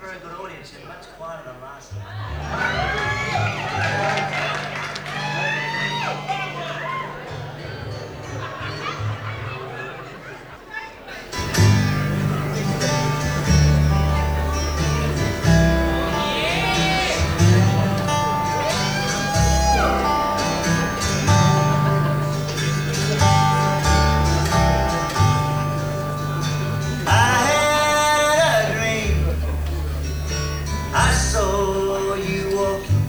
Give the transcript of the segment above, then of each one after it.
very good audience here, much quieter than last night. I saw you walking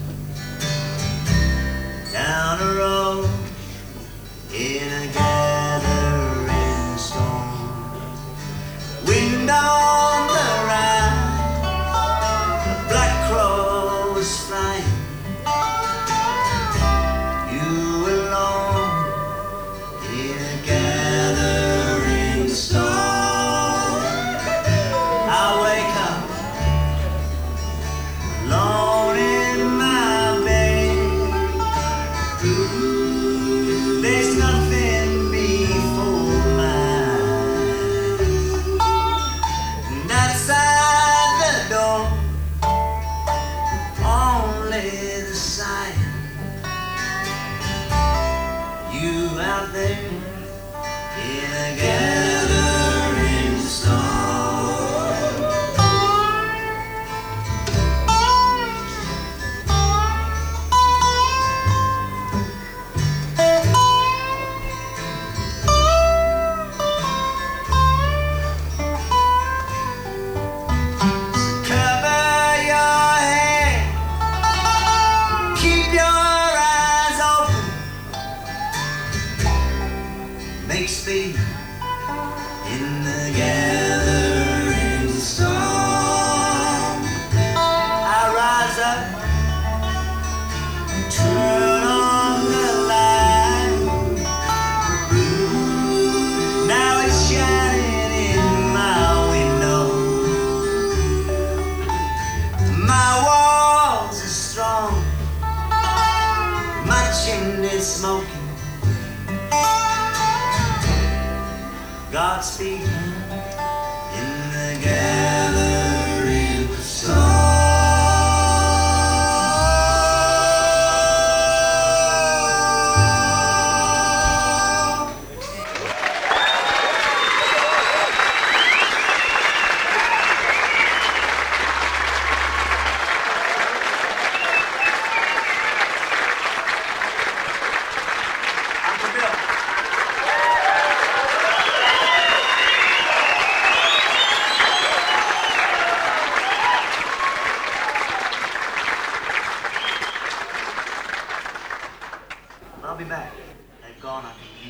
down a road in a gathering storm. Wind on the rise, a black crow was flying. You alone in a gathering storm. I wake up alone in my bed. There's nothing before my eyes. And outside the door, only the sight. You out there in a gathering storm. Make speed in the gathering storm. I rise up, turn on the light. Now it's shining in my window. My walls are strong, my chimney's smoking. Godspeed in the gathering storm. I'll be back. They've gone.